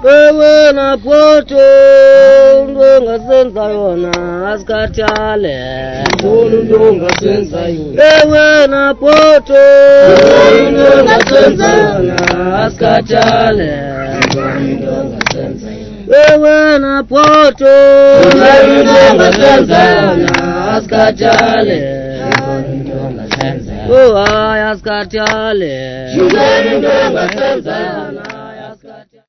Ewe na poto ndonga senza yona askatale ndonga senza yona ewe na poto ndonga senza yona askatale ndonga senza yona ewe na poto ndonga senza yona askatale ndonga senza yona oh ay askatale ndonga senza